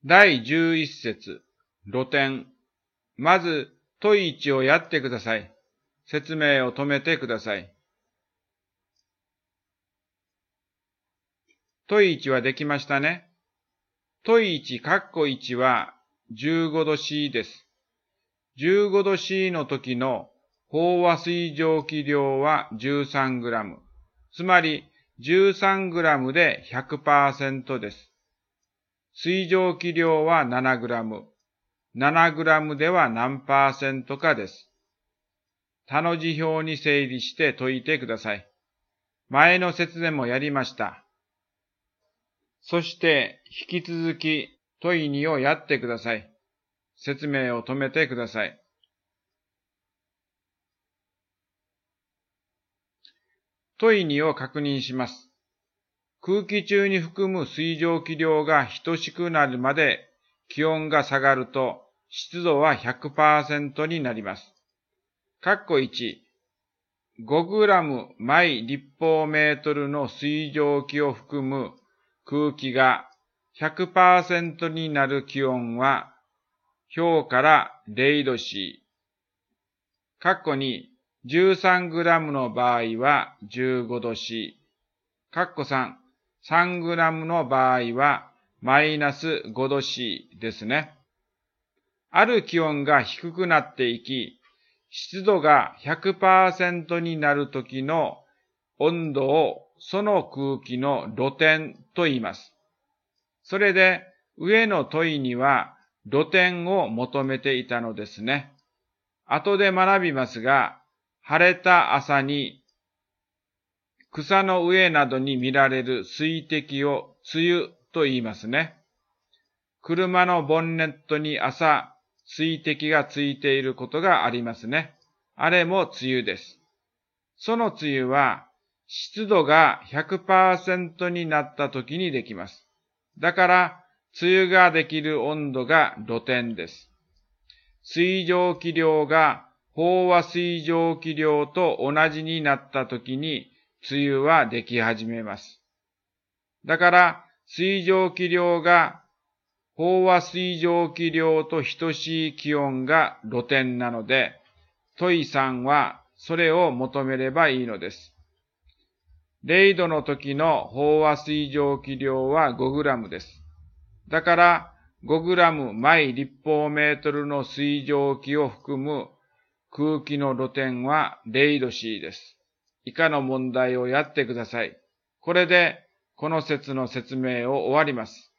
第11節、露天。まず、問1をやってください。説明を止めてください。問1はできましたね。問1、括弧1は15度 C です。15度 C の時の飽和水蒸気量は13グラム。つまり13グラムで 100% です。水蒸気量は7グラム。7グラムでは何%かです。他の辞表に整理して解いてください。前の説でもやりました。そして引き続き問2をやってください。説明を止めてください。問2を確認します。空気中に含む水蒸気量が等しくなるまで気温が下がると湿度は 100% になります。括弧1、5グラム毎立方メートルの水蒸気を含む空気が 100% になる気温は表から0度 C。括弧2、13グラムの場合は15度 C。括弧3、3グラムの場合はマイナス5度 C ですね。ある気温が低くなっていき、湿度が 100% になるときの温度をその空気の露天と言います。それで上の問いには露天を求めていたのですね。後で学びますが、晴れた朝に草の上などに見られる水滴を梅雨と言いますね。車のボンネットに朝水滴がついていることがありますね。あれも梅雨です。その梅雨は湿度が 100% になった時にできます。だから梅雨ができる温度が露天です。水蒸気量が飽和水蒸気量と同じになった時に梅雨はでき始めます。だから水蒸気量が飽和水蒸気量と等しい気温が露天なので、問3はそれを求めればいいのです。0度の時の飽和水蒸気量は5グラムです。だから5グラム毎立方メートルの水蒸気を含む空気の露天は0度 C です。以下の問題をやってください。これでこの説の説明を終わります。